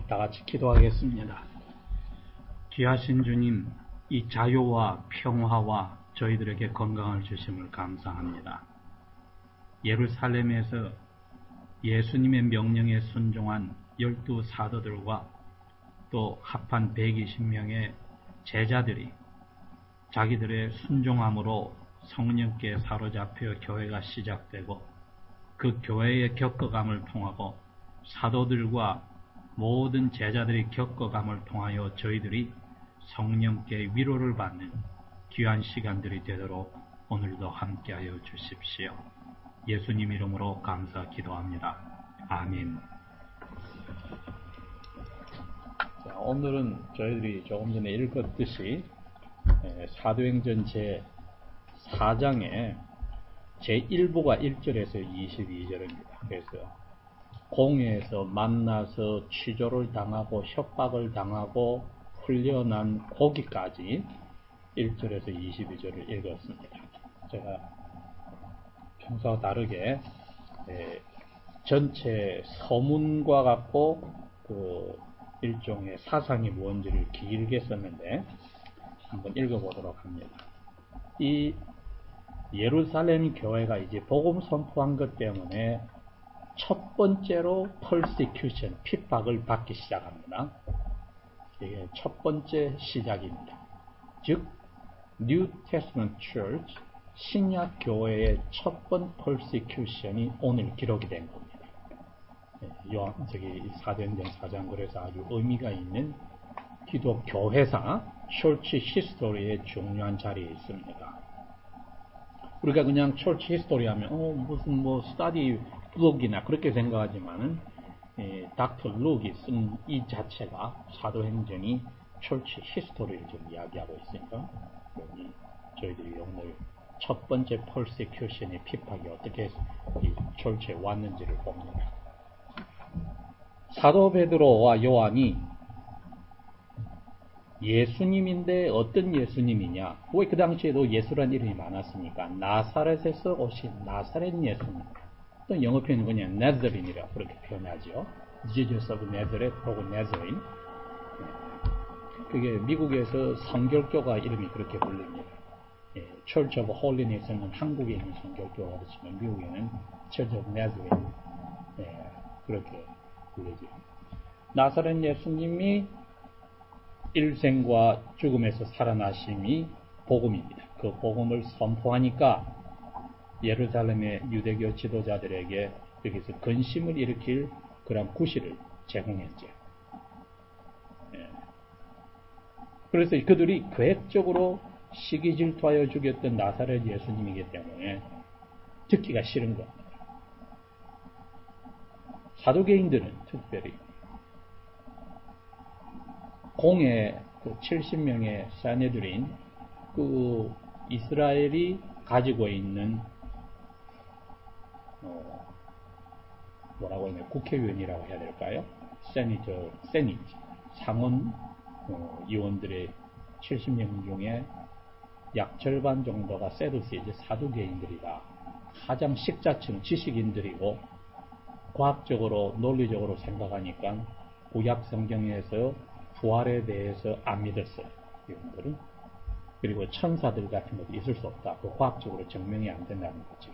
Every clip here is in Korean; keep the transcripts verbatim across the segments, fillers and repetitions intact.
다 같이 기도하겠습니다. 귀하신 주님, 이 자유와 평화와 저희들에게 건강을 주심을 감사합니다. 예루살렘에서 예수님의 명령에 순종한 열두 사도들과 또 합한 백이십 명의 제자들이 자기들의 순종함으로 성령께 사로잡혀 교회가 시작되고 그 교회의 겪어감을 통하고 사도들과 모든 제자들이 겪어감을 통하여 저희들이 성령께 위로를 받는 귀한 시간들이 되도록 오늘도 함께하여 주십시오. 예수님 이름으로 감사 기도합니다. 아멘. 자, 오늘은 저희들이 조금 전에 읽었듯이 사도행전 제사 장의 제일 부가 일 절에서 이십이 절입니다. 그래서 공회에서 만나서 취조를 당하고 협박을 당하고 풀려난 거기까지 일 절에서 이십이 절을 읽었습니다. 제가 평소와 다르게 에, 전체 서문과 같고 그 일종의 사상이 뭔지를 길게 썼는데 한번 읽어보도록 합니다. 이 예루살렘 교회가 이제 복음 선포한 것 때문에 첫 번째로 persecution, 핍박을 받기 시작합니다. 이게 첫 번째 시작입니다. 즉, New Testament Church, 신약 교회의 첫 번 persecution이 오늘 기록이 된 겁니다. 요한, 저기, 사도행전 사 장, 그래서 아주 의미가 있는 기독교회사, Church History의 중요한 자리에 있습니다. 우리가 그냥 Church History 하면, 어, 무슨 뭐, 스타디 룩이나 그렇게 생각하지만은, 예, 닥터 룩이 쓴 이 자체가 사도행전이 철치 히스토리를 좀 이야기하고 있으니까 여기 저희들이 오늘 첫 번째 persecution의 핍박이 어떻게 이 철치에 왔는지를 봅니다. 사도 베드로와 요한이 예수님인데 어떤 예수님이냐? 왜 그 당시에도 예수란 이름이 많았으니까 나사렛에서 오신 나사렛 예수님. 또 영어 표현은 그냥 나자린이라고 그렇게 표현하죠. Jesus of Nazareth 혹은 나자린. 그게 미국에서 성결교가 이름이 그렇게 불립니다. 예, Church of Holiness는 한국에 있는 성결교가 그렇지만 미국에는 Church of Nazareth 예, 그렇게 불리죠. 나사렛 예수님이 일생과 죽음에서 살아나심이 복음입니다. 그 복음을 선포하니까 예루살렘의 유대교 지도자들에게 여기서 근심을 일으킬 그런 구실을 제공했죠. 예. 그래서 그들이 계획적으로 시기 질투하여 죽였던 나사렛 예수님이기 때문에 듣기가 싫은 겁니다. 사두개인들은 특별히 공회 그 칠십 명의 사내들인 그 이스라엘이 가지고 있는 어, 뭐라고 하냐, 국회의원이라고 해야 될까요? 세니저, 세니트, 상원 어, 의원들의 칠십 명 중에 약 절반 정도가 세두스이제 사두개인들이다. 가장 식자층 지식인들이고 과학적으로 논리적으로 생각하니까 구약 성경에서 부활에 대해서 안 믿었어요. 이분들은. 그리고 천사들 같은 것도 있을 수 없다. 그 과학적으로 증명이 안 된다는 거죠.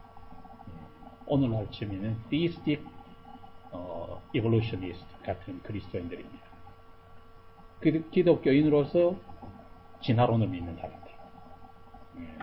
오늘날 치면은 theistic 어, evolutionist 같은 그리스도인들입니다. 그, 기독교인으로서 진화론을 믿는 사람들. 음.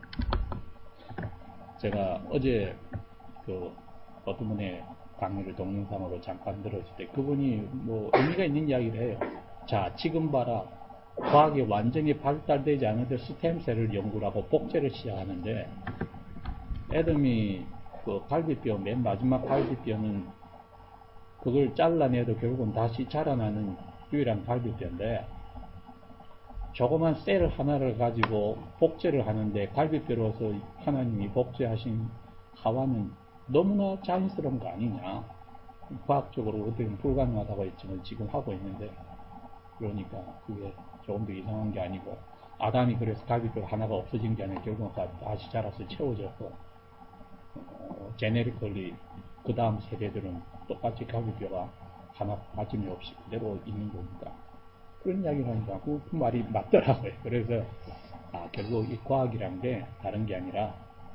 제가 어제 그 어떤 분의 강의를 동영상으로 잠깐 들었을 때 그분이 뭐 의미가 있는 이야기를 해요. 자, 지금 봐라. 과학이 완전히 발달되지 않은데 스템셀을 연구를 하고 복제를 시작하는데 애덤이 그 갈비뼈, 맨 마지막 갈비뼈는 그걸 잘라내도 결국은 다시 자라나는 유일한 갈비뼈인데 조그만 셀 하나를 가지고 복제를 하는데 갈비뼈로서 하나님이 복제하신 하와는 너무나 자연스러운 거 아니냐. 과학적으로 어떻게 불가능하다고 했지만 지금 하고 있는데 그러니까 그게 조금 더 이상한 게 아니고 아담이 그래서 갈비뼈 하나가 없어진 게 아니라 결국은 다시 자라서 채워졌고 어, 제네리컬리 그 다음 세대들은 똑같이 갈비뼈가 하나 빠짐이 없이 그대로 있는 거니까. 그런 이야기를 하니까 그, 그 말이 맞더라고요. 그래서 아, 결국 이 과학이란 게 다른 게 아니라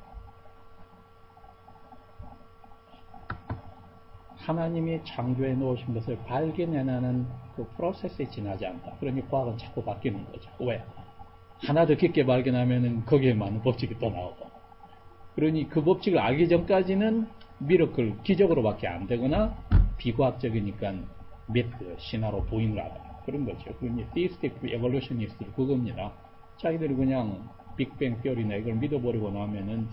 하나님이 창조해 놓으신 것을 발견해내는 그 프로세스에 지나지 않다. 그러니 과학은 자꾸 바뀌는 거죠. 왜? 하나 더 깊게 발견하면은 거기에 많은 법칙이 또 나오고. 그러니 그 법칙을 알기 전까지는 미러클, 기적으로밖에 안 되거나 비과학적이니까 미트, 신화로 부인을 하다. 그런 거죠. 그러니 theistic evolutionists 그겁니다. 자기들이 그냥 빅뱅 뼈리나 이걸 믿어버리고 나면은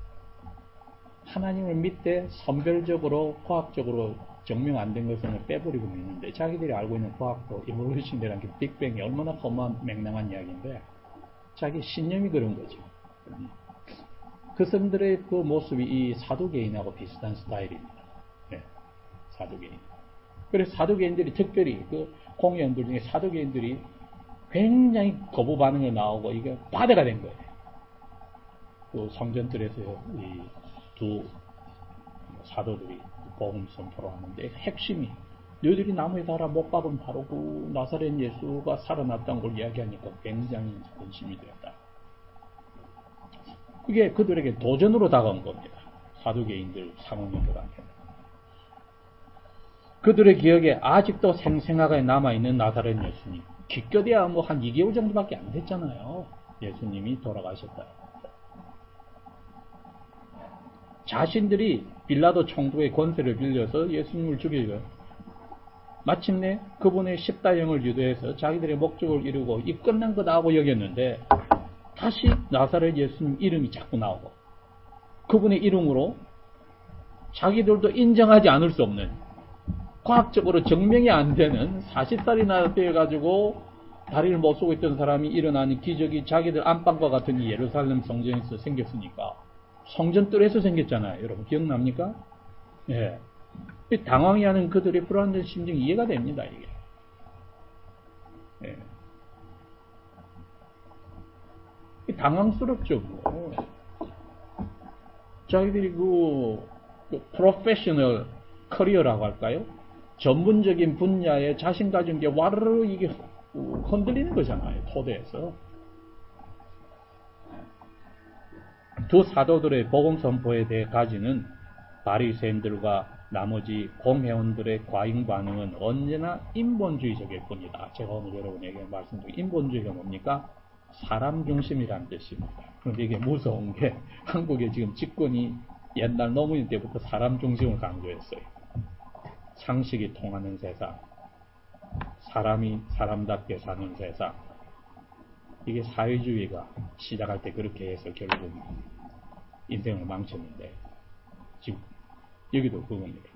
하나님을 믿되 선별적으로 과학적으로 증명 안 된 것은 빼버리고 믿는데 자기들이 알고 있는 과학도 evolution이라는 게 빅뱅이 얼마나 험한 맹랑한 이야기인데 자기 신념이 그런 거죠. 그 사람들의 그 모습이 이 사두개인하고 비슷한 스타일입니다. 네, 사두개인. 그래서 사두개인들이 특별히 그 공연들 중에 사두개인들이 굉장히 거부 반응이 나오고 이게 바다가 된 거예요. 그 성전들에서 이 두 사도들이 복음 선포를 하는데 핵심이 너희들이 나무에 달아 못 박은 바로고 나사렛 예수가 살아났다는 걸 이야기하니까 굉장히 근심이 되었다. 그게 그들에게 도전으로 다가온 겁니다. 사두개인들 상원님들한테. 그들의 기억에 아직도 생생하게 남아있는 나사렛 예수님. 기껏해야 뭐 한 이 개월 정도밖에 안 됐잖아요. 예수님이 돌아가셨다. 자신들이 빌라도 총독의 권세를 빌려서 예수님을 죽이고 마침내 그분의 십다형을 유도해서 자기들의 목적을 이루고 이 끝난 거다 하고 여겼는데 다시 나사렛 예수님 이름이 자꾸 나오고 그분의 이름으로 자기들도 인정하지 않을 수 없는 과학적으로 증명이 안 되는 사십 살이나 되어가지고 다리를 못 쓰고 있던 사람이 일어나는 기적이 자기들 안방과 같은 이 예루살렘 성전에서 생겼으니까 성전뜰에서 생겼잖아요. 여러분 기억납니까? 예. 당황해하는 그들의 불안한 심정이 이해가 됩니다. 이게. 예. 당황스럽죠. 뭐. 자기들이 그, 그 프로페셔널 커리어라고 할까요? 전문적인 분야에 자신 가진 게 와르르 이게 흔들리는 거잖아요. 토대에서. 두 사도들의 복음 선포에 대해 가지는 바리새인들과 나머지 공회원들의 과잉 반응은 언제나 인본주의적일 뿐이다. 제가 오늘 여러분에게 말씀드린 인본주의가 뭡니까? 사람 중심이라는 뜻입니다. 그런데 이게 무서운 게 한국의 지금 집권이 옛날 노무현 때부터 사람 중심을 강조했어요. 상식이 통하는 세상, 사람이 사람답게 사는 세상. 이게 사회주의가 시작할 때 그렇게 해서 결국 인생을 망쳤는데 지금 여기도 그겁니다.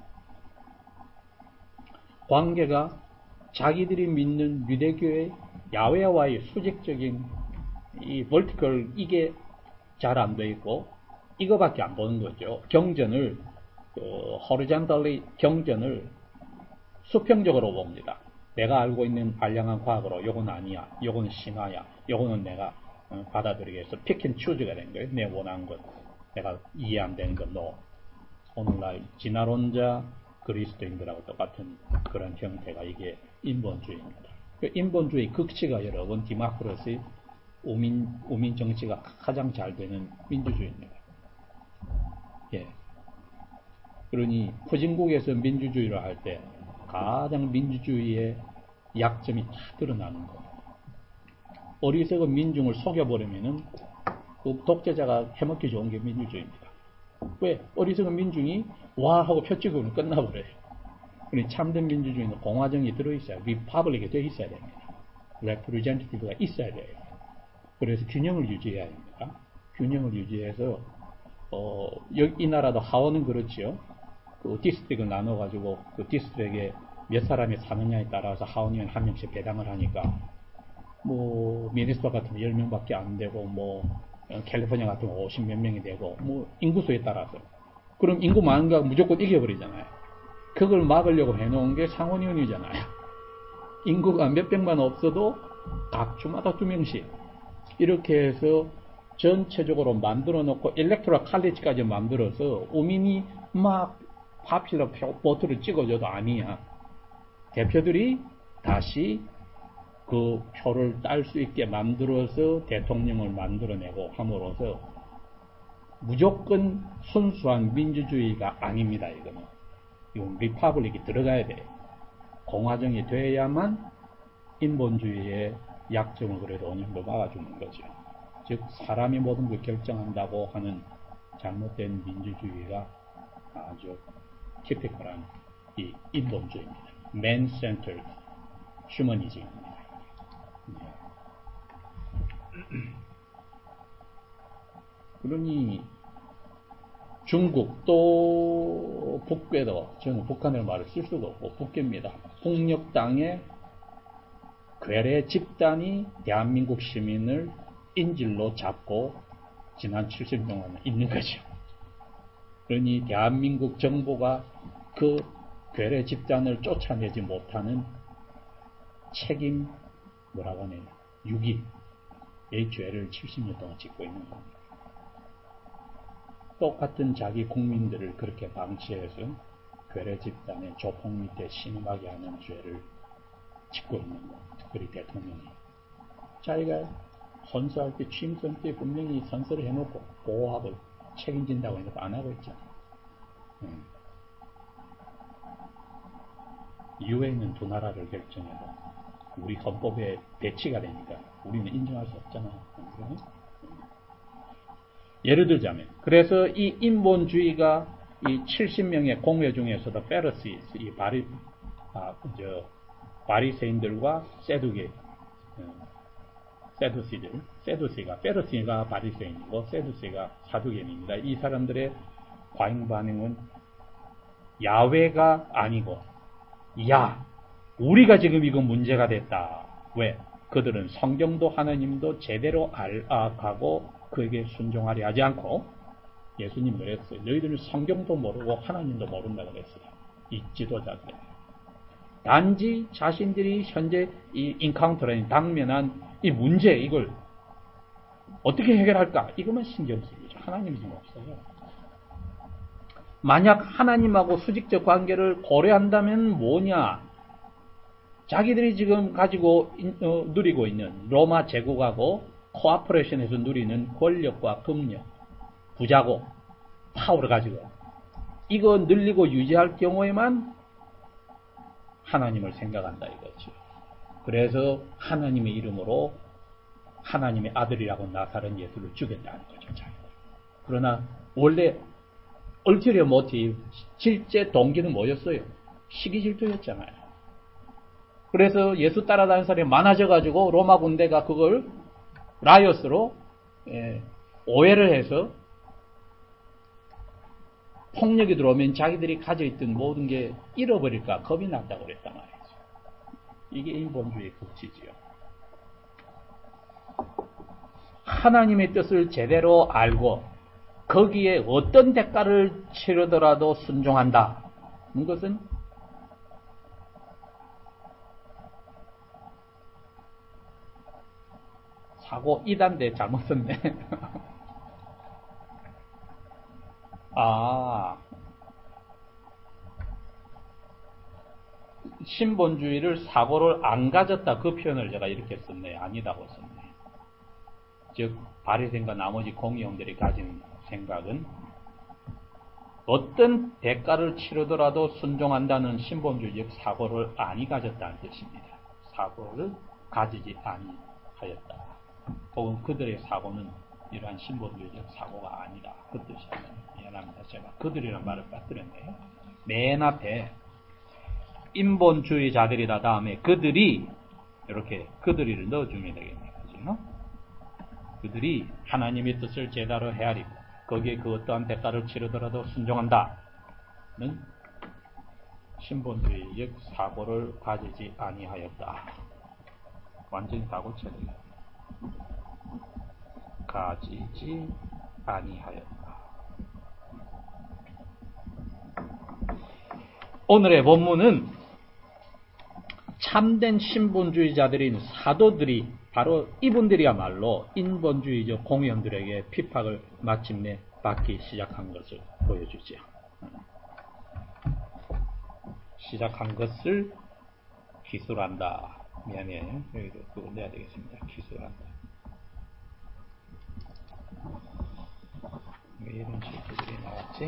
관계가 자기들이 믿는 유대교의 야훼와의 수직적인 이 벌티컬 이게 잘 안 돼 있고 이거밖에 안 보는 거죠. 경전을 그 horizontally 경전을 수평적으로 봅니다. 내가 알고 있는 알량한 과학으로 요건 아니야, 요건 신화야, 요거는 내가 받아들이게 해서 pick and choose가 된 거예요. 내 원하는 것, 내가 이해 안 되는 것, 너. 오늘날 진화론자 그리스도인들하고 똑같은 그런 형태가 이게 인본주의입니다. 그 인본주의 극치가 여러분 디마크로시 우민, 우민 정치가 가장 잘 되는 민주주의입니다. 예. 그러니 후진국에서 민주주의를 할 때 가장 민주주의의 약점이 다 드러나는 겁니다. 어리석은 민중을 속여버리면은 그 독재자가 해먹기 좋은 게 민주주의입니다. 왜? 어리석은 민중이 와 하고 표 찍으면 끝나버려요. 그러니 참된 민주주의는 공화정이 들어있어야, 리퍼블릭이 되어 있어야 됩니다. 레프리젠티티브가 있어야 돼요. 그래서 균형을 유지해야 됩니다. 균형을 유지해서 어, 이 나라도 하원은 그렇지요. 그 디스트릭을 나눠가지고 그 디스트릭에 몇 사람이 사느냐에 따라서 하원의원 한 명씩 배당을 하니까 뭐 미네소타 같으면 열 명밖에 안 되고 뭐 캘리포니아 같으면 오십 몇 명이 되고 뭐 인구수에 따라서 그럼 인구 많은 거 무조건 이겨버리잖아요. 그걸 막으려고 해놓은 게 상원의원이잖아요. 인구가 몇 백만 없어도 각 주마다 두 명씩 이렇게 해서 전체적으로 만들어 놓고 일렉토럴 칼리지까지 만들어서 우민이 막 파필러 보트를 찍어줘도 아니야. 대표들이 다시 그 표를 딸 수 있게 만들어서 대통령을 만들어내고 함으로써 무조건 순수한 민주주의가 아닙니다. 이거는. 이건 리퍼블릭이 들어가야 돼요. 공화정이 돼야만 인본주의의 약점을 그래도 어느 정도 막아주는 거죠. 즉 사람이 모든 걸 결정한다고 하는 잘못된 민주주의가 아주 티피컬한 이 인본주의입니다. Man-centered humanism입니다. 네. 그러니 중국 또 북괴도, 저는 북한이라는 말을 쓸 수가 없고 북괴입니다. 폭력당의 괴뢰 집단이 대한민국 시민을 인질로 잡고 지난 칠십 년 동안 있는 거죠. 그러니 대한민국 정부가 그 괴뢰 집단을 쫓아내지 못하는 책임, 뭐라고 하냐, 유기의 죄를 칠십 년 동안 짓고 있는 겁니다. 똑같은 자기 국민들을 그렇게 방치해서 괴뢰 집단의 조폭 밑에 신음하게 하는 죄를 짓고 있는 겁니다. 특별히 대통령이. 자기가 선서할 때, 취임선 때 분명히 선서를 해놓고 보호하고 책임진다고 해놓고 안 하고 있잖아. 음. 유엔은 두 나라를 결정해도 우리 헌법에 배치가 되니까 우리는 인정할 수 없잖아. 음. 예를 들자면, 그래서 이 인본주의가 이 칠십 명의 공회 중에서도 페르시, 이 바리, 아, 저, 바리새인들과 세두개, 세두시들, 세두시가, 페르시가 바리새인이고, 세두시가 사두개인입니다. 이 사람들의 과잉 반응은 야훼가 아니고, 야, 우리가 지금 이거 문제가 됐다. 왜? 그들은 성경도 하나님도 제대로 알아가고 그에게 순종하려 하지 않고, 예수님 그랬어요. 너희들은 성경도 모르고 하나님도 모른다 그랬어요. 이 지도자들. 단지 자신들이 현재 이 인카운터라는 당면한 이 문제, 이걸 어떻게 해결할까? 이것만 신경 쓰이죠. 하나님이 좀 없어요. 만약 하나님하고 수직적 관계를 고려한다면 뭐냐? 자기들이 지금 가지고 어, 누리고 있는 로마 제국하고 코아퍼레이션에서 누리는 권력과 금력, 부자고 파워를 가지고 이거 늘리고 유지할 경우에만 하나님을 생각한다 이거죠. 그래서 하나님의 이름으로 하나님의 아들이라고 나사렛 예수를 죽였다는 거죠. 자기들. 그러나 원래 얼티리어 모티브, 실제 동기는 뭐였어요? 시기 질투였잖아요. 그래서 예수 따라다니는 사람이 많아져가지고 로마 군대가 그걸 라이어스로 예, 오해를 해서 폭력이 들어오면 자기들이 가져있던 모든 게 잃어버릴까 겁이 났다고 그랬단 말이죠. 이게 인본주의의 극치지요. 하나님의 뜻을 제대로 알고 거기에 어떤 대가를 치르더라도 순종한다. 이것은 사고 이단대 잘못 썼네. 아, 신본주의를 사고를 안 가졌다 그 표현을 제가 이렇게 썼네. 아니다고 썼네. 즉 바리새인과 나머지 공의원들이 가진 생각은 어떤 대가를 치르더라도 순종한다는 신본주의적 사고를 아니 가졌다는 뜻입니다. 사고를 가지지 아니하였다. 혹은 그들의 사고는 이러한 신본주의적 사고가 아니다. 그 뜻입니다. 미안합니다. 제가 그들이라는 말을 빠뜨렸네요. 맨 앞에 인본주의자들이다 다음에 그들이 이렇게 그들이를 넣어주면 되겠네요. 그죠? 그들이 하나님의 뜻을 제대로 헤아리고 거기에 그 어떠한 대가를 치르더라도 순종한다는 신본주의적 사고를 가지지 아니하였다. 완전히 사고체입니다. 가지지 아니하였다. 오늘의 본문은 참된 신본주의자들인 사도들이 바로 이분들이야말로 인본주의적 공의원들에게 핍박을 마침내 받기 시작한 것을 보여주죠. 시작한 것을 기술한다. 미안해. 여기도 그거 내야 되겠습니다. 기술한다. 왜 이런 실수들이 나왔지?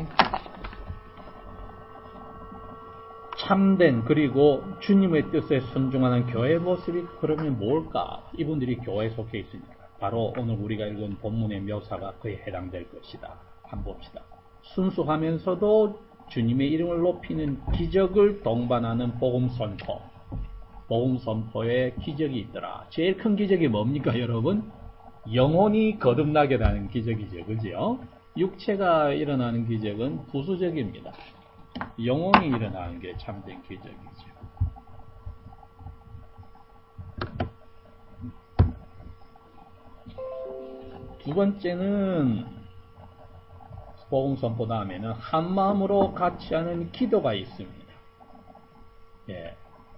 참된 그리고 주님의 뜻에 순종하는 교회의 모습이 그러면 뭘까? 이분들이 교회에 속해 있으니까 바로 오늘 우리가 읽은 본문의 묘사가 그에 해당될 것이다. 한번 봅시다. 순수하면서도 주님의 이름을 높이는 기적을 동반하는 복음 선포. 복음 선포에 기적이 있더라. 제일 큰 기적이 뭡니까 여러분? 영혼이 거듭나게 되는 기적이죠. 그죠? 육체가 일어나는 기적은 부수적입니다. 영혼이 일어나는 게 참된 기적이죠. 두 번째는 복음 선포 다음에는 한 마음으로 같이 하는 기도가 있습니다. 예.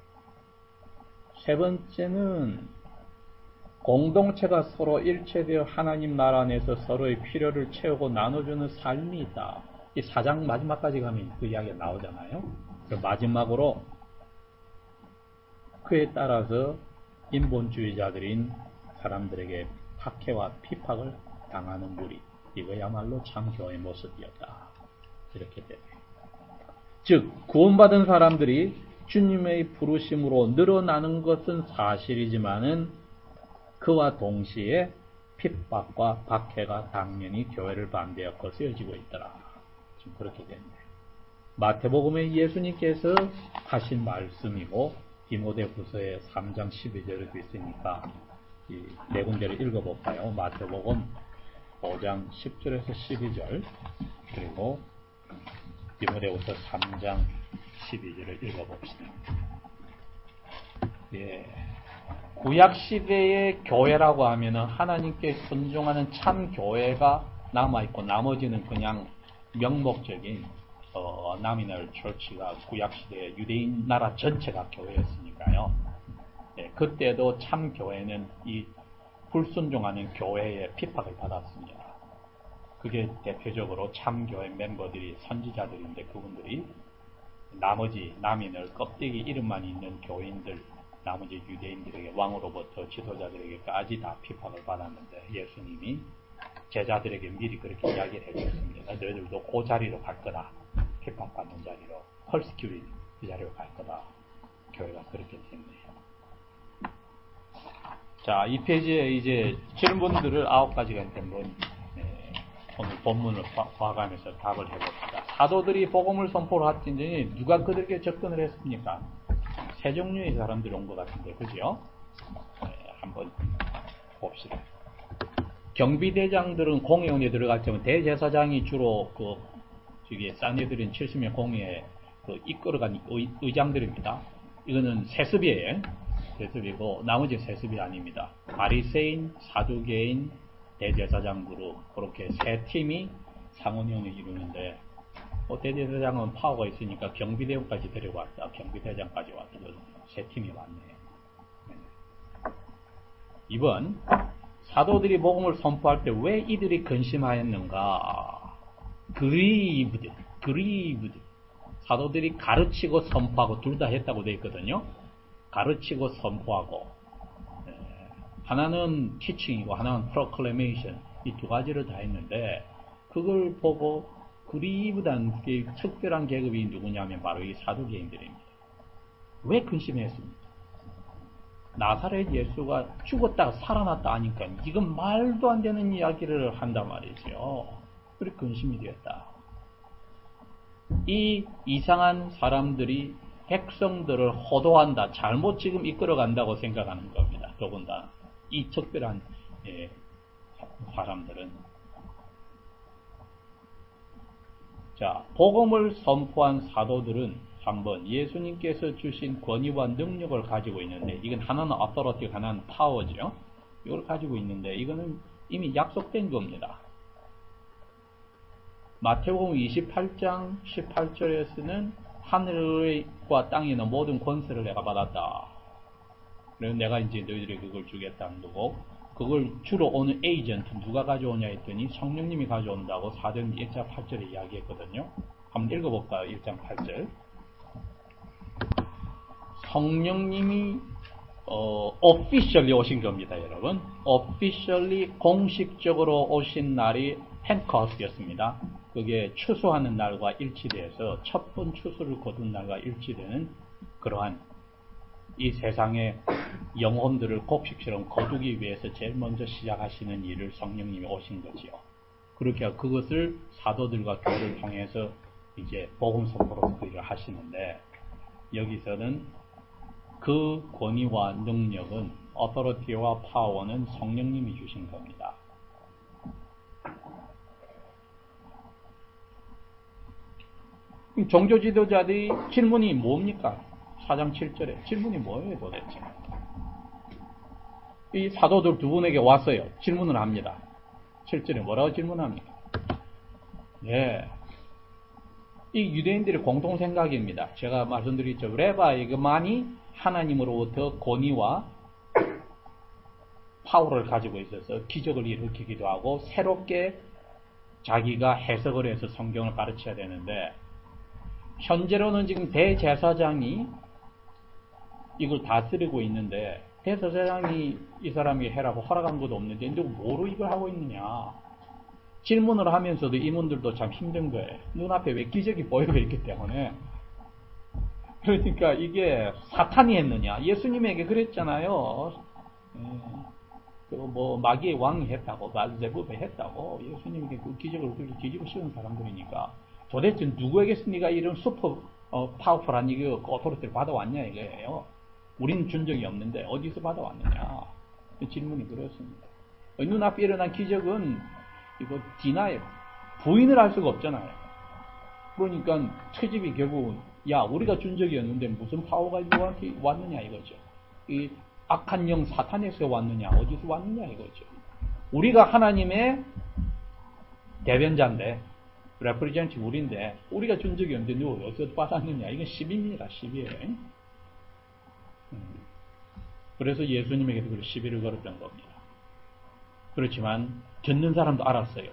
세 번째는 공동체가 서로 일체되어 하나님 나라 안에서 서로의 필요를 채우고 나눠주는 삶이 있다. 이 사 장 마지막까지 가면 그 이야기가 나오잖아요. 마지막으로 그에 따라서 인본주의자들인 사람들에게 박해와 핍박을 당하는 무리. 이거야말로 참 교회의 모습이었다. 이렇게 되네요. 즉 구원받은 사람들이 주님의 부르심으로 늘어나는 것은 사실이지만은 그와 동시에 핍박과 박해가 당연히 교회를 반대하여 거세어지고 있더라. 지금 그렇게 됐네요. 마태복음에 예수님께서 하신 말씀이고 디모데후서의 삼 장 십이 절에도 있으니까 이 네 군데를 읽어볼까요? 마태복음 오 장 십 절에서 십이 절 그리고 디모데후서 삼 장 십이 절을 읽어봅시다. 예. 구약 시대의 교회라고 하면은 하나님께 순종하는 참 교회가 남아 있고 나머지는 그냥 명목적인 어, 나미널 처치가 구약 시대의 유대인 나라 전체가 교회였으니까요. 예, 그때도 참 교회는 이 불순종하는 교회의 핍박을 받았습니다. 그게 대표적으로 참 교회 멤버들이 선지자들인데 그분들이 나머지 나미널 껍데기 이름만 있는 교인들 나머지 유대인들에게 왕으로부터 지도자들에게까지 다 핍박을 받았는데 예수님이 제자들에게 미리 그렇게 이야기를 해줬습니다. 너희들도 그 자리로 갈 거다. 핍박받는 자리로 펄스큐리 그 자리로 갈 거다. 교회가 그렇게 됐네요. 자, 이 페이지에 이제 질문들을 아홉 가지가 한번 네, 오늘 본문을 봐가면서 답을 해봅시다. 사도들이 복음을 선포를 하더니 누가 그들에게 접근을 했습니까? 세 종류의 사람들이 온 것 같은데, 그죠? 네, 한번 봅시다. 경비대장들은 공회원에 들어갈 때면 대제사장이 주로 그, 저기, 사내들인 칠십 명 공회에 그 이끌어간 의, 의장들입니다. 이거는 세습이에요. 세습이고, 나머지 세습이 아닙니다. 바리새인, 사두개인, 대제사장 그룹, 그렇게 세 팀이 상원위원회 이루는데, 뭐 대제사장은 파워가 있으니까 경비대원까지 데려왔다. 경비대장까지 왔거든요. 세 팀이 왔네요. 네. 이 번 사도들이 복음을 선포할 때 왜 이들이 근심하였는가? 그리브드, 그리브드. 사도들이 가르치고 선포하고 둘 다 했다고 되어 있거든요. 가르치고 선포하고 네. 하나는 티칭이고 하나는 프로클레메이션 이 두 가지를 다 했는데 그걸 보고 그리브단 특별한 계급이 누구냐면 바로 이 사두개인들입니다. 왜 근심했습니까? 나사렛 예수가 죽었다가 살아났다 하니까 이건 말도 안 되는 이야기를 한단 말이죠. 그렇게 근심이 되었다. 이 이상한 사람들이 백성들을 호도한다, 잘못 지금 이끌어간다고 생각하는 겁니다. 더군다나 이 특별한 예, 사람들은 자, 복음을 선포한 사도들은 한번 예수님께서 주신 권위와 능력을 가지고 있는데 이건 하나는 authority, 하나는 power죠. 이걸 가지고 있는데 이거는 이미 약속된 겁니다. 마태복음 이십팔 장 십팔 절에서는 하늘과 땅에 있는 모든 권세를 내가 받았다. 그래서 내가 이제 너희들에게 그걸 주겠다는 거고 그걸 주로 오는 에이전트 누가 가져오냐 했더니 성령님이 가져온다고 사도행전 일 장 팔 절에 이야기했거든요. 한번 읽어볼까요? 일 장 팔 절. 성령님이 어, officially 오신 겁니다, 여러분. officially 공식적으로 오신 날이 펜테코스트였습니다. 그게 추수하는 날과 일치돼서 첫 번 추수를 거둔 날과 일치되는 그러한 이 세상의 영혼들을 곡식처럼 거두기 위해서 제일 먼저 시작하시는 일을 성령님이 오신 거지요. 그렇게 그것을 사도들과 교회를 통해서 이제 복음 선포로 그 일을 하시는데, 여기서는 그 권위와 능력은, 어토리티와 파워는 성령님이 주신 겁니다. 종교 지도자들이 질문이 뭡니까? 사 장 칠 절에 질문이 뭐예요 도대체? 이 사도들 두 분에게 왔어요. 질문을 합니다. 칠 절에 뭐라고 질문합니까? 예, 이 유대인들의 공통 생각입니다. 제가 말씀드렸죠. 레바이그만이 하나님으로부터 권위와 파워를 가지고 있어서 기적을 일으키기도 하고 새롭게 자기가 해석을 해서 성경을 가르쳐야 되는데, 현재로는 지금 대제사장이 이걸 다스리고 있는데, 대제사장이 이 사람이 해라고 허락한 것도 없는데 누구 뭐로 이걸 하고 있느냐 질문을 하면서도 이분들도 참 힘든 거예요. 눈앞에 왜 기적이 보이고 있기 때문에. 그러니까 이게 사탄이 했느냐, 예수님에게 그랬잖아요. 그 뭐 마귀의 왕이 했다고, 바알제부가 했다고. 예수님에게 그 기적을 그렇게 뒤집어 씌운 사람들이니까 도대체 누구에게서 네가 이런 슈퍼 어, 파워풀한 이거 오토리티를 받아왔냐 이거예요. 우리는 준 적이 없는데 어디서 받아왔느냐. 질문이 그렇습니다. 눈앞에 일어난 기적은 이거 디나이, 부인을 할 수가 없잖아요. 그러니까 트집이 결국 야 우리가 준 적이 없는데 무슨 파워가 왔느냐 이거죠. 이 악한 영 사탄에서 왔느냐, 어디서 왔느냐 이거죠. 우리가 하나님의 대변자인데, 레프리젠트 우리인데 우리가 준 적이 없는데 누가 어디서 받았느냐. 이건 시비입니다. 시비예요. 그래서 예수님에게도 그 시비를 걸었던 겁니다. 그렇지만 듣는 사람도 알았어요.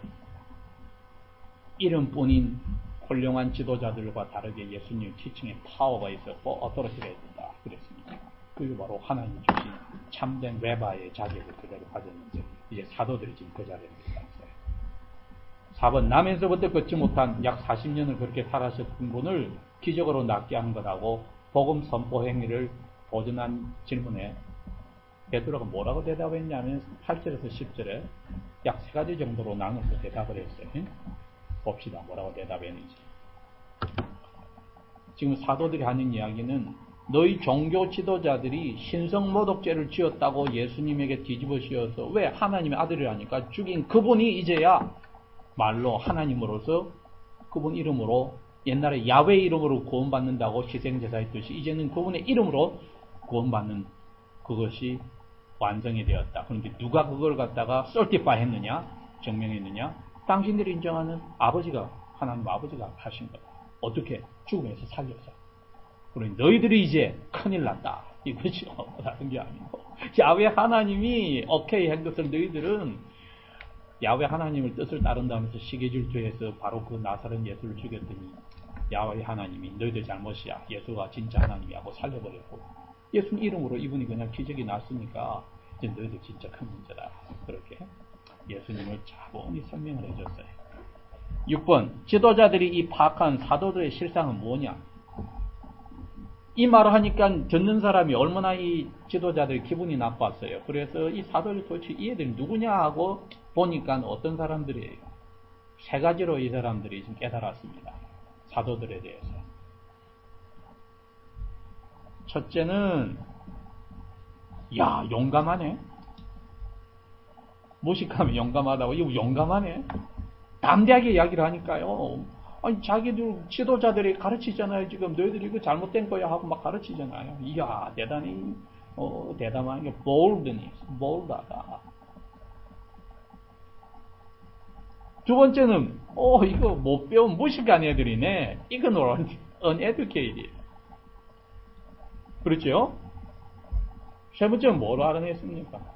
이름뿐인 훌륭한 지도자들과 다르게 예수님 티칭에 파워가 있었고 어토리티가 있다 그랬습니다. 그게 바로 하나님 주신 참된 레바의 자격을 그대로 가졌는데, 이제 사도들이 지금 그 자리에 있어요. 사 번 나면서부터 걷지 못한 약 사십 년을 그렇게 살아셨던 분을 기적으로 낫게 한 것하고 복음 선포 행위를 보존한 질문에 베드로가 뭐라고 대답했냐면 팔 절에서 십 절에 약 세 가지 정도로 나눠서 대답을 했어요. 봅시다. 뭐라고 대답했는지. 지금 사도들이 하는 이야기는 너희 종교 지도자들이 신성모독죄를 지었다고 예수님에게 뒤집어 씌워서 왜 하나님의 아들이라니까 죽인 그분이 이제야 말로 하나님으로서 그분 이름으로, 옛날에 야훼 이름으로 구원받는다고 희생제사했듯이 이제는 그분의 이름으로 구원받는 그것이 완성이 되었다. 그런데 누가 그걸 갖다가 설티파이 했느냐, 증명했느냐? 당신들이 인정하는 아버지가, 하나님 아버지가 하신 거다. 어떻게? 죽음에서 살려서. 그러니 너희들이 이제 큰일 났다 이거죠. 다른 게 아니고 야훼 하나님이 오케이 한 것을 너희들은 야훼 하나님을 뜻을 따른다면서 시기질투해서 바로 그 나사렛 예수를 죽였더니 야훼 하나님이 너희들 잘못이야, 예수가 진짜 하나님이라고 살려버렸고, 예수 이름으로 이분이 그냥 기적이 났으니까 이제 너희들 진짜 큰 문제다. 그렇게 예수님을 차분히 설명을 해줬어요. 육 번 지도자들이 이 파악한 사도들의 실상은 뭐냐. 이 말을 하니까 듣는 사람이 얼마나 이 지도자들의 기분이 나빴어요. 그래서 이 사도들 도대체 이 애들이 누구냐 하고 보니까 어떤 사람들이에요. 세 가지로 이 사람들이 지금 깨달았습니다. 사도들에 대해서. 첫째는 야 용감하네. 무식하면 용감하다고. 이거 용감하네. 담대하게 이야기를 하니까요. 아니, 자기들 지도자들이 가르치잖아요. 지금 너희들이 이거 잘못된 거야 하고 막 가르치잖아요. 이야, 대단히, 어, 대담한 게 boldness, bold하다. 두 번째는, 어, 이거 못 배운 무식한 애들이네. ignorant, uneducated. 그렇죠? 세 번째는 뭐로 알아냈습니까?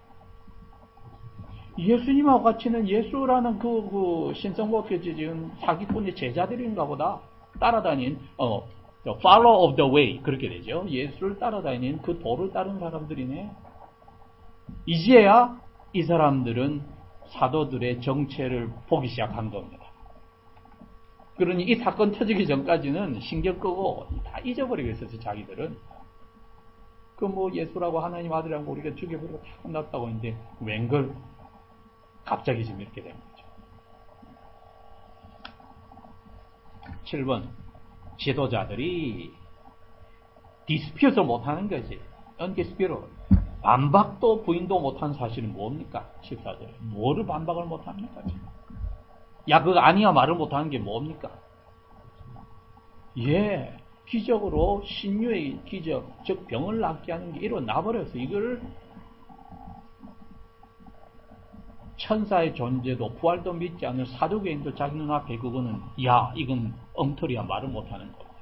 예수님하고 같이는 예수라는 그, 그 신성모독죄 지은 사기꾼의 제자들인가 보다. 따라다닌, 어, The follow of the way 그렇게 되죠. 예수를 따라다니는 그 도를 따른 사람들이네. 이제야 이 사람들은 사도들의 정체를 보기 시작한 겁니다. 그러니 이 사건 터지기 전까지는 신경 끄고 다 잊어버리고 있었어요. 자기들은 그 뭐 예수라고 하나님 아들이라고 우리가 죽여버리고 다 끝났다고 했는데 웬걸 갑자기 지금 이렇게 된 거죠. 칠 번 지도자들이 디스퓨트 못하는 거지. 언디스퓨트 반박도 부인도 못한 사실은 뭡니까? 십사 절에 뭐를 반박을 못합니까? 야 그거 아니야 말을 못하는 게 뭡니까? 예, 기적으로 신유의 기적, 즉 병을 낫게 하는 게 일어나버려서 이걸 천사의 존재도 부활도 믿지 않는 사두개인도 자기 눈앞에 그거는 야 이건 엉터리야 말을 못하는 겁니다.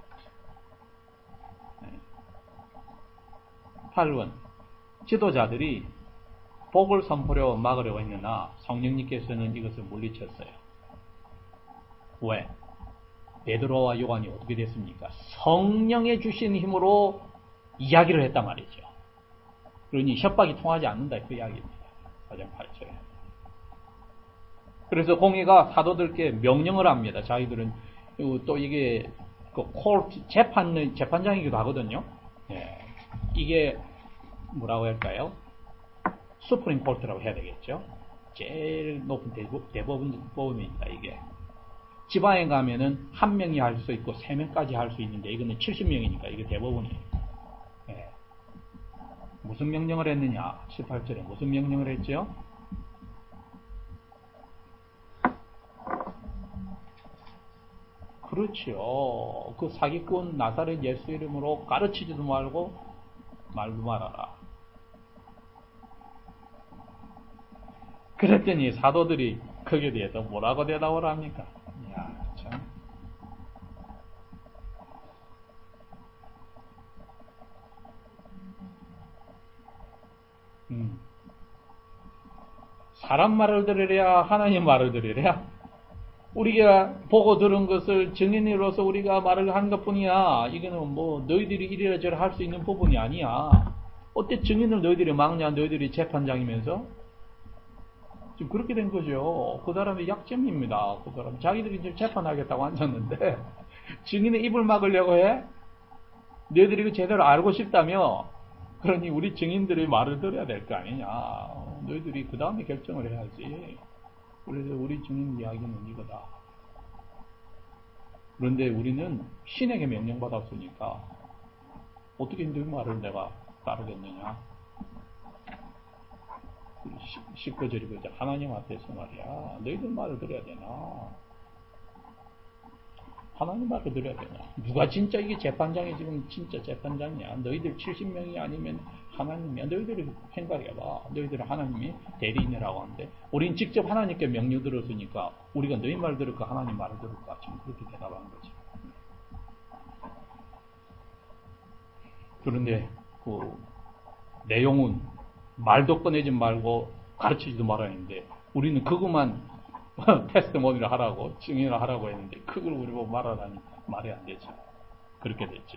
팔 번 지도자들이 복을 선포하려 막으려고 했으나 성령님께서는 이것을 물리쳤어요. 왜? 베드로와 요한이 어떻게 됐습니까? 성령의 주신 힘으로 이야기를 했단 말이죠. 그러니 협박이 통하지 않는다 그 이야기입니다. 사 장 팔 절에. 그래서 공의가 사도들께 명령을 합니다. 자기들은 또 이게 그 콜트 재판 재판장이기도 하거든요. 예. 이게 뭐라고 할까요? 수프림 콜트라고 해야 되겠죠. 제일 높은 대법원 법원입니다. 이게 지방에 가면은 한 명이 할 수 있고 세 명까지 할 수 있는데 이거는 칠십 명이니까 이게 대법원이에요. 예. 무슨 명령을 했느냐? 십팔 절에 무슨 명령을 했죠? 그렇죠. 그 사기꾼 나사렛 예수 이름으로 가르치지도 말고 말도 말아라. 그랬더니 사도들이 거기에 대해서 뭐라고 대답을 합니까? 이야, 참. 음. 사람 말을 들으랴, 하나님 말을 들으랴? 우리가 보고 들은 것을 증인으로서 우리가 말을 한 것 뿐이야. 이거는 뭐 너희들이 이래저래 할 수 있는 부분이 아니야. 어때 증인을 너희들이 막냐? 너희들이 재판장이면서? 지금 그렇게 된 거죠. 그 사람의 약점입니다. 그 사람 자기들이 이제 재판하겠다고 앉았는데 증인의 입을 막으려고 해? 너희들이 이거 제대로 알고 싶다며? 그러니 우리 증인들의 말을 들어야 될 거 아니냐. 너희들이 그 다음에 결정을 해야지. 그래서 우리 증인 이야기는 이거다. 그런데 우리는 신에게 명령받았으니까 어떻게 너희 말을 내가 따르겠느냐. 십구 절이고 이제 하나님 앞에서 말이야. 너희들 말을 들어야 되나? 하나님 말을 들어야 되나? 누가 진짜 이게 재판장이 지금 진짜 재판장이야? 너희들 칠십 명이 아니면 하나님이야. 너희들이 생각해봐. 너희들은 하나님이 대리인이라고 하는데 우린 직접 하나님께 명령 들었으니까 우리가 너희 말 들을까 하나님 말을 들을까 지금 그렇게 대답하는 거지. 그런데 그 내용은 말도 꺼내지 말고 가르치지도 말아야 했는데 우리는 그것만 테스트모니를 하라고 증인을 하라고 했는데 그걸 우리 보고 말하라니 말이 안 되죠. 그렇게 됐죠.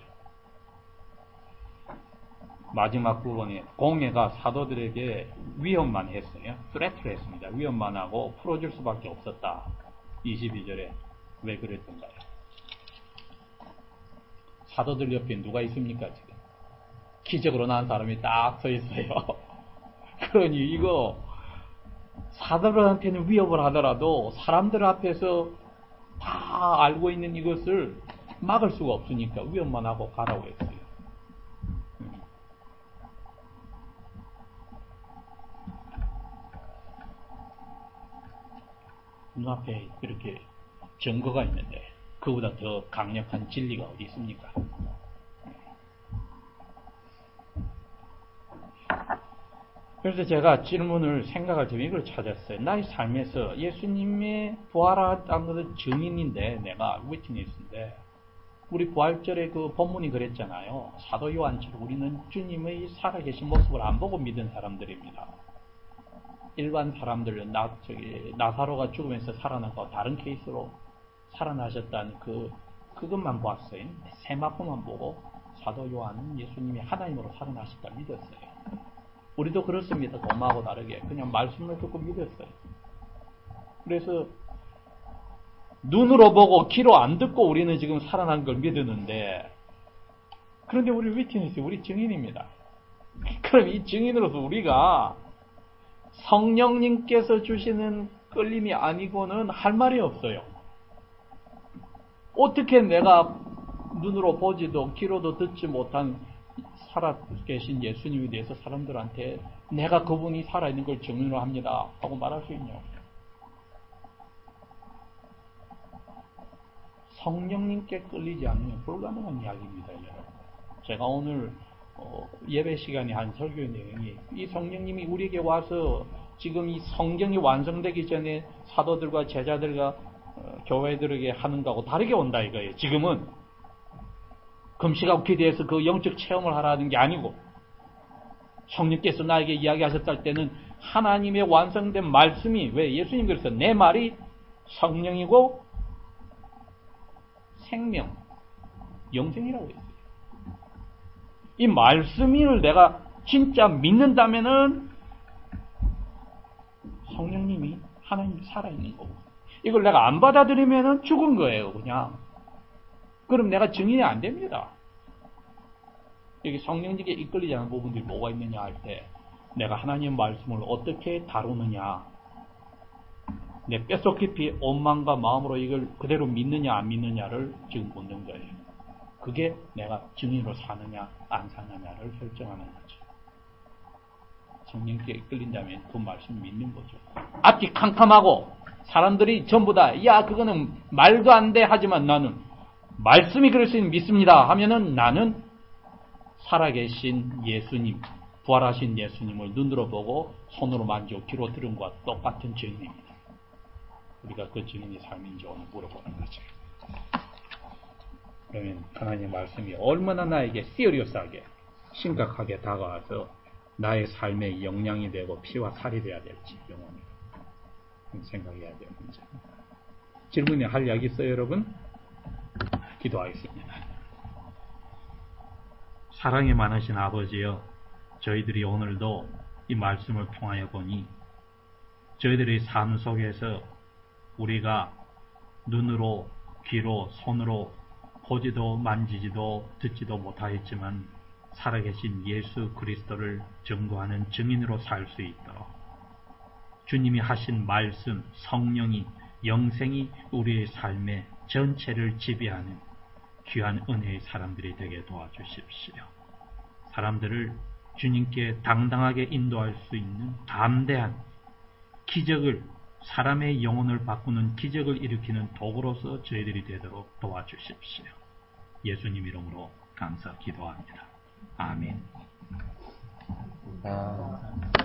마지막 부분에 공예가 사도들에게 위협만 했어요. 스레트를 했습니다. 위협만 하고 풀어줄 수밖에 없었다. 이십이 절에 왜 그랬던가요? 사도들 옆에 누가 있습니까 지금? 기적으로 난 사람이 딱 서 있어요. 그러니 이거 사도들한테는 위협을 하더라도 사람들 앞에서 다 알고 있는 이것을 막을 수가 없으니까 위협만 하고 가라고 했어요. 눈앞에 이렇게 증거가 있는데 그보다 더 강력한 진리가 어디 있습니까? 그래서 제가 질문을 생각할 때 이걸 찾았어요. 나의 삶에서 예수님의 부활했다는 것은 증인인데 내가 위트니스인데 우리 부활절에 그 본문이 그랬잖아요. 사도 요한처럼 우리는 주님의 살아계신 모습을 안 보고 믿은 사람들입니다. 일반 사람들은 나, 저기, 나사로가 죽으면서 살아나고 다른 케이스로 살아나셨다는 그, 그것만 봤어요. 세마포만 보고 사도 요한은 예수님이 하나님으로 살아나셨다 믿었어요. 우리도 그렇습니다. 도마하고 다르게 그냥 말씀을 듣고 믿었어요. 그래서 눈으로 보고 귀로 안 듣고 우리는 지금 살아난 걸 믿었는데, 그런데 우리 위트니스, 우리 증인입니다. 그럼 이 증인으로서 우리가 성령님께서 주시는 끌림이 아니고는 할 말이 없어요. 어떻게 내가 눈으로 보지도 귀로도 듣지 못한 살아계신 예수님에 대해서 사람들한테 내가 그분이 살아있는 걸 증인을 합니다 하고 말할 수 있냐. 성령님께 끌리지 않으면 불가능한 이야기입니다. 여러분. 제가 오늘 어, 예배 시간에 한 설교 내용이 이 성령님이 우리에게 와서 지금 이 성경이 완성되기 전에 사도들과 제자들과 어, 교회들에게 하는 거하고 다르게 온다 이거예요. 지금은 금식하고 기도해서 그 영적 체험을 하라는 게 아니고, 성령께서 나에게 이야기하셨을 때는 하나님의 완성된 말씀이, 왜 예수님 그래서 내 말이 성령이고 생명, 영생이라고 했어요. 이 말씀을 내가 진짜 믿는다면은 성령님이 하나님이 살아있는 거고, 이걸 내가 안 받아들이면은 죽은 거예요, 그냥. 그럼 내가 증인이 안 됩니다. 여기 성령님께 이끌리지 않은 부분들이 뭐가 있느냐 할 때, 내가 하나님의 말씀을 어떻게 다루느냐, 내 뼛속 깊이 온 마음과 마음으로 이걸 그대로 믿느냐 안 믿느냐를 지금 묻는 거예요. 그게 내가 증인으로 사느냐 안 사느냐를 결정하는 거죠. 성령께 이끌린다면 그 말씀을 믿는 거죠. 앞이 캄캄하고 사람들이 전부 다 야 그거는 말도 안 돼 하지만 나는 말씀이 그럴 수 있는 믿습니다 하면은 나는 살아계신 예수님, 부활하신 예수님을 눈으로 보고 손으로 만지고 귀로 들은 것과 똑같은 증인입니다. 우리가 그 증인이 삶인지 오늘 물어보는 거죠. 그러면 하나님의 말씀이 얼마나 나에게 시리어스하게 심각하게 다가와서 나의 삶의 영향이 되고 피와 살이 되어야 될지 영원히 생각해야 될 문제입니다. 질문에 할 이야기 있어요, 여러분? 기도하겠습니다. 사랑이 많으신 아버지여, 저희들이 오늘도 이 말씀을 통하여 보니 저희들의 삶 속에서 우리가 눈으로, 귀로, 손으로 보지도 만지지도 듣지도 못하였지만 살아계신 예수 그리스도를 증거하는 증인으로 살 수 있도록 주님이 하신 말씀, 성령이, 영생이 우리의 삶의 전체를 지배하는 귀한 은혜의 사람들이 되게 도와주십시오. 사람들을 주님께 당당하게 인도할 수 있는 담대한 기적을, 사람의 영혼을 바꾸는 기적을 일으키는 도구로서 저희들이 되도록 도와주십시오. 예수님 이름으로 감사 기도합니다. 아멘. 아...